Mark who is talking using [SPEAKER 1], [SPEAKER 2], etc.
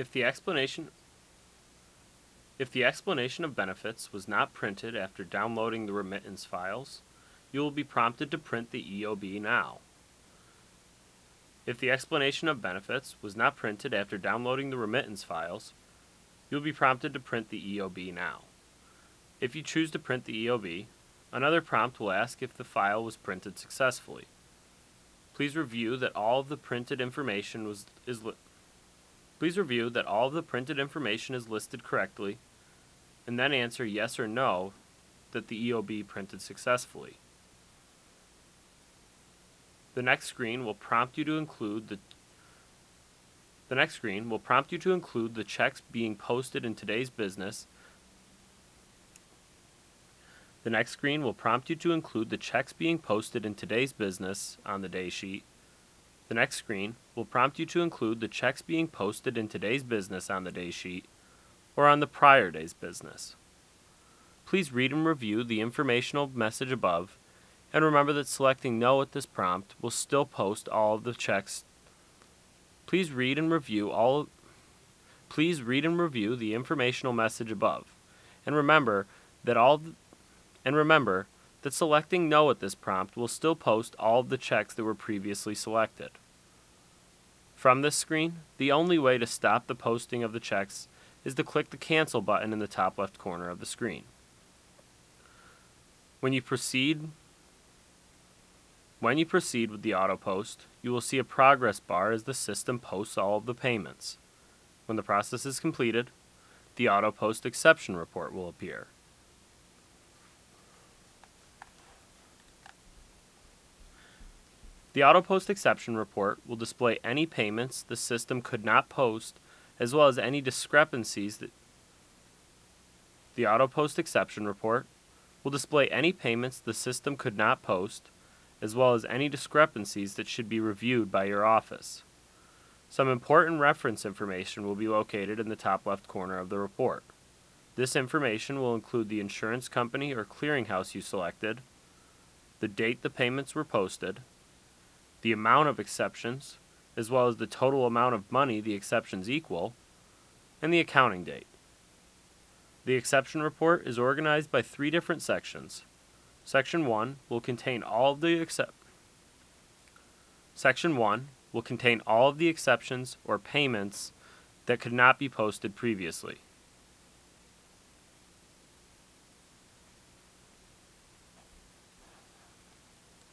[SPEAKER 1] If the explanation of benefits was not printed after downloading the remittance files, you will be prompted to print the EOB now. If the explanation of benefits was not printed after downloading the remittance files, you will be prompted to print the EOB now. If you choose to print the EOB, another prompt will ask if the file was printed successfully. Please review that all of the printed information is listed correctly, and then answer yes or no that the EOB printed successfully. The next screen will prompt you to include the checks being posted in today's business. The next screen will prompt you to include the checks being posted in today's business on the day sheet. The next screen will prompt you to include the checks being posted in today's business on the day sheet or on the prior day's business. Please read and review the informational message above, and remember that selecting No at this prompt will still post all of the checks. Please read and review the informational message above, and remember that selecting No at this prompt will still post all of the checks that were previously selected. From this screen, the only way to stop the posting of the checks is to click the Cancel button in the top left corner of the screen. When you proceed with the auto post, you will see a progress bar as the system posts all of the payments. When the process is completed, the auto post exception report will appear. The auto post exception report will display any payments the system could not post, as well as any discrepancies that the auto post exception report will display any payments the system could not post, as well as any discrepancies that should be reviewed by your office. Some important reference information will be located in the top left corner of the report. This information will include the insurance company or clearinghouse you selected, the date the payments were posted, the amount of exceptions, as well as the total amount of money the exceptions equal, and the accounting date. The exception report is organized by 3 different sections. Section 1 will contain all of the exceptions or payments that could not be posted previously.